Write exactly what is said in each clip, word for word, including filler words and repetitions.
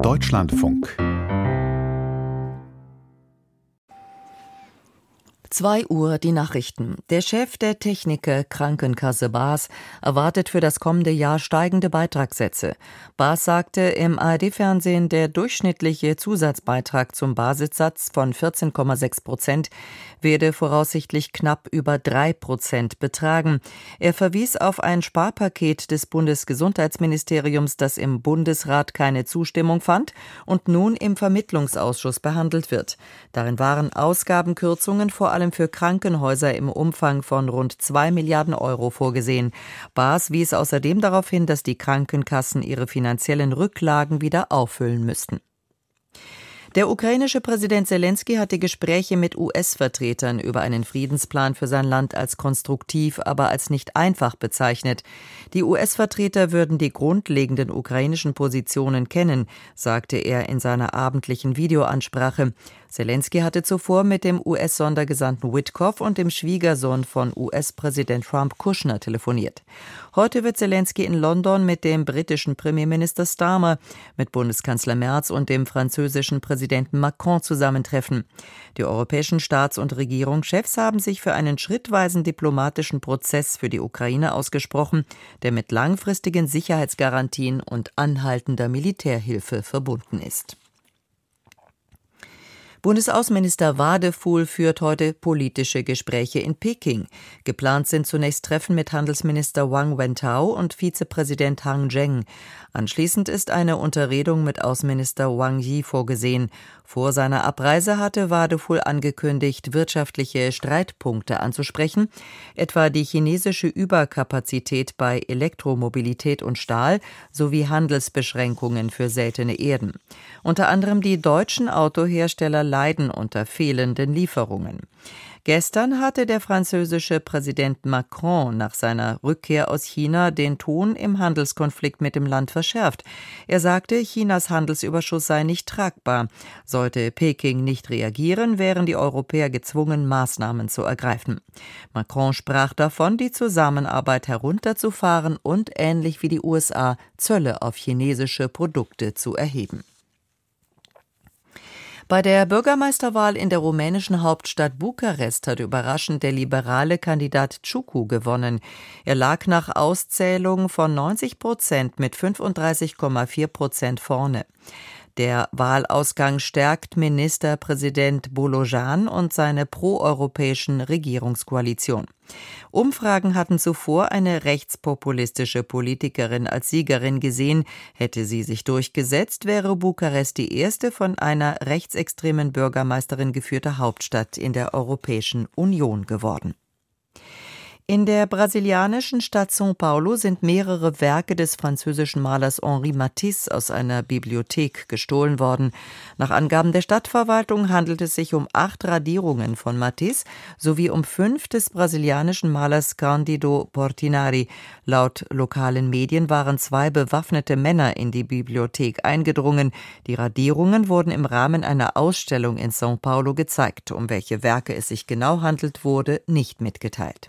Deutschlandfunk. zwei Uhr die Nachrichten. Der Chef der Techniker Krankenkasse BAS erwartet für das kommende Jahr steigende Beitragssätze. BAS sagte im A R D-Fernsehen, der durchschnittliche Zusatzbeitrag zum Basissatz von vierzehn Komma sechs Prozent werde voraussichtlich knapp über drei Prozent betragen. Er verwies auf ein Sparpaket des Bundesgesundheitsministeriums, das im Bundesrat keine Zustimmung fand und nun im Vermittlungsausschuss behandelt wird. Darin waren Ausgabenkürzungen vor allem für Krankenhäuser im Umfang von rund zwei Milliarden Euro vorgesehen. BAS wies außerdem darauf hin, dass die Krankenkassen ihre finanziellen Rücklagen wieder auffüllen müssten. Der ukrainische Präsident Selenskyj hat die Gespräche mit U S-Vertretern über einen Friedensplan für sein Land als konstruktiv, aber als nicht einfach bezeichnet. Die U S-Vertreter würden die grundlegenden ukrainischen Positionen kennen, sagte er in seiner abendlichen Videoansprache. Selenskyj hatte zuvor mit dem U S-Sondergesandten Witkoff und dem Schwiegersohn von U S-Präsident Trump Kushner telefoniert. Heute wird Selenskyj in London mit dem britischen Premierminister Starmer, mit Bundeskanzler Merz und dem französischen Präsidenten Macron zusammentreffen. Die europäischen Staats- und Regierungschefs haben sich für einen schrittweisen diplomatischen Prozess für die Ukraine ausgesprochen, der mit langfristigen Sicherheitsgarantien und anhaltender Militärhilfe verbunden ist. Bundesaußenminister Wadefuhl führt heute politische Gespräche in Peking. Geplant sind zunächst Treffen mit Handelsminister Wang Wentao und Vizepräsident Hang Zheng. Anschließend ist eine Unterredung mit Außenminister Wang Yi vorgesehen. Vor seiner Abreise hatte Wadefuhl angekündigt, wirtschaftliche Streitpunkte anzusprechen, etwa die chinesische Überkapazität bei Elektromobilität und Stahl sowie Handelsbeschränkungen für seltene Erden. Unter anderem die deutschen Autohersteller leiden unter fehlenden Lieferungen. Gestern hatte der französische Präsident Macron nach seiner Rückkehr aus China den Ton im Handelskonflikt mit dem Land verschärft. Er sagte, Chinas Handelsüberschuss sei nicht tragbar. Sollte Peking nicht reagieren, wären die Europäer gezwungen, Maßnahmen zu ergreifen. Macron sprach davon, die Zusammenarbeit herunterzufahren und ähnlich wie die U S A Zölle auf chinesische Produkte zu erheben. Bei der Bürgermeisterwahl in der rumänischen Hauptstadt Bukarest hat überraschend der liberale Kandidat Ciucu gewonnen. Er lag nach Auszählung von neunzig Prozent mit fünfunddreißig Komma vier Prozent vorne. Der Wahlausgang stärkt Ministerpräsident Bolojan und seine proeuropäischen Regierungskoalition. Umfragen hatten zuvor eine rechtspopulistische Politikerin als Siegerin gesehen. Hätte sie sich durchgesetzt, wäre Bukarest die erste von einer rechtsextremen Bürgermeisterin geführte Hauptstadt in der Europäischen Union geworden. In der brasilianischen Stadt São Paulo sind mehrere Werke des französischen Malers Henri Matisse aus einer Bibliothek gestohlen worden. Nach Angaben der Stadtverwaltung handelt es sich um acht Radierungen von Matisse sowie um fünf des brasilianischen Malers Cândido Portinari. Laut lokalen Medien waren zwei bewaffnete Männer in die Bibliothek eingedrungen. Die Radierungen wurden im Rahmen einer Ausstellung in São Paulo gezeigt. Um welche Werke es sich genau handelt, wurde nicht mitgeteilt.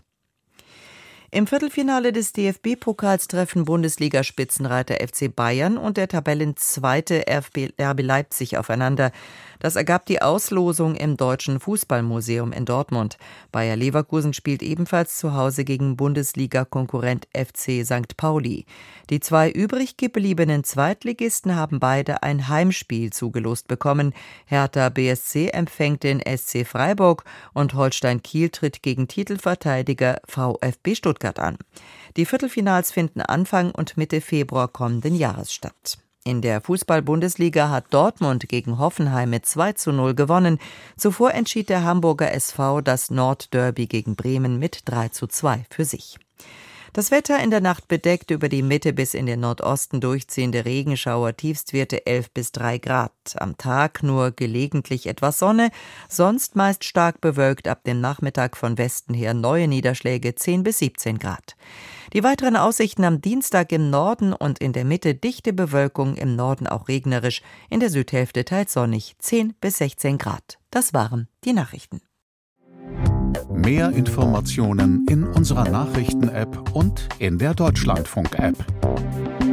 Im Viertelfinale des D F B-Pokals treffen Bundesliga-Spitzenreiter F C Bayern und der Tabellenzweite R B Leipzig aufeinander. Das ergab die Auslosung im Deutschen Fußballmuseum in Dortmund. Bayer Leverkusen spielt ebenfalls zu Hause gegen Bundesliga-Konkurrent F C Sankt Pauli. Die zwei übrig gebliebenen Zweitligisten haben beide ein Heimspiel zugelost bekommen. Hertha B S C empfängt den S C Freiburg und Holstein Kiel tritt gegen Titelverteidiger VfB Stuttgart an. Die Viertelfinals finden Anfang und Mitte Februar kommenden Jahres statt. In der Fußball-Bundesliga hat Dortmund gegen Hoffenheim mit zwei zu null gewonnen. Zuvor entschied der Hamburger S V das Nordderby gegen Bremen mit drei zu zwei für sich. Das Wetter in der Nacht bedeckt, über die Mitte bis in den Nordosten durchziehende Regenschauer, Tiefstwerte elf bis drei Grad. Am Tag nur gelegentlich etwas Sonne, sonst meist stark bewölkt, ab dem Nachmittag von Westen her neue Niederschläge zehn bis siebzehn Grad. Die weiteren Aussichten am Dienstag im Norden und in der Mitte dichte Bewölkung, im Norden auch regnerisch, in der Südhälfte teils sonnig, zehn bis sechzehn Grad. Das waren die Nachrichten. Mehr Informationen in unserer Nachrichten-App und in der Deutschlandfunk-App.